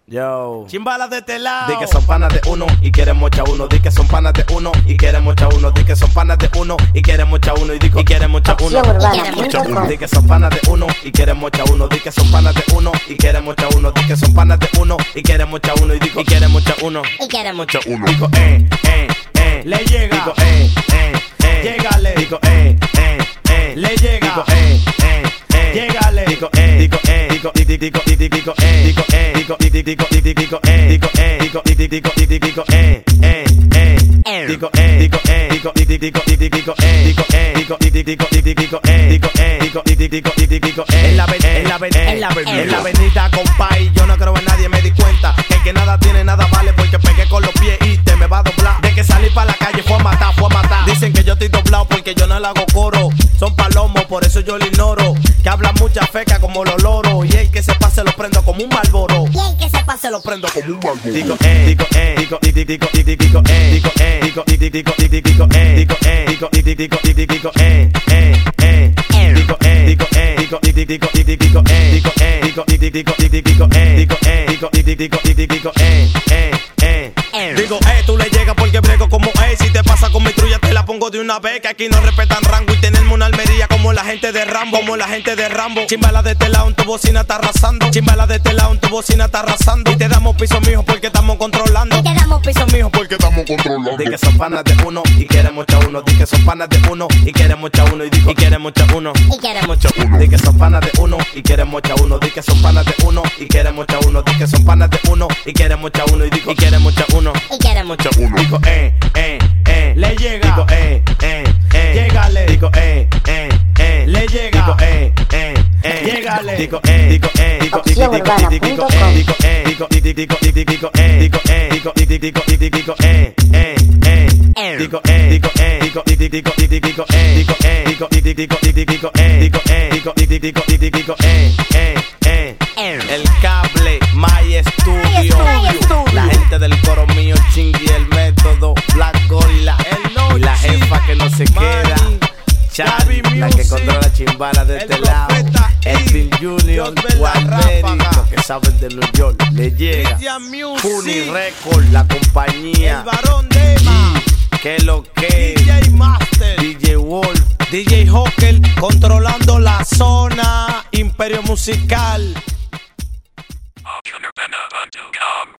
Yo. Chimbalas de este lado. Di que son panas de uno y quieren mocha uno. Di que son panas de uno y quieren mocha uno. Di que son panas de uno y quieren mocha uno. Y quieren mocha uno. Di que son panas de uno y quieren mocha uno. Di que son panas de uno y quieren mocha uno. Di que son panas de uno y quieren mocha uno. Y quieren mocha uno. Y quieren mucho uno. Digo, Le llega. Digo, Llégale. Digo, Le llega. Digo, Llégale. Digo, digo, En la avenida, compay, yo no creo en nadie, me di cuenta que el que nada tiene, nada vale, porque pegué con los pies y te me va a doblar. De que salí pa' la calle fue a matar, Dicen que yo estoy doblado porque yo no le hago coro. Son palomos, por eso yo lo ignoro. Que hablan mucha feca como los loros. Y el que se pase lo prendo como un Marlboro. Y el que se pase lo prendo como un Marlboro. Digo, tú le llegas porque brego como si te pasa con mi trulla te la pongo de una vez. Que aquí no respetan rango y tenemos una almería como la gente de Rambo, Chimbala de este lado en tu bocina está arrasando. Chimbala de este lado en tu bocina está arrasando. Y te damos piso, mijo, porque estamos controlando. Y te damos piso, mijo, porque estamos controlando. Di que son panas de uno y quieren mocha uno. Di que son panas de uno y quieren mocha uno. Y quieren mocha uno. y quieren mucho uno. Di que son panas de uno y quieren mocha uno. Di que son panas de uno y quieren mocha uno. Di que son panas de uno y quieren mocha uno. Y quieren mocha uno. Y quieren mucho uno. Digo, Le llega. Digo, Llégale. Digo, Le llega. Digo, Llégale. Digo, El cable, My Studio. La gente del coro mío, Chingui, el método, Black Gorilla, y la jefa que no se queda, Chari, la que controla Chimbala de este lado, Edwin Junior, Walberi, los que saben de New York, le llega Funny Record, la compañía, el varón de Ema, que lo que, DJ Master, DJ Wolf, DJ Hawker, controlando la zona, Imperio Musical.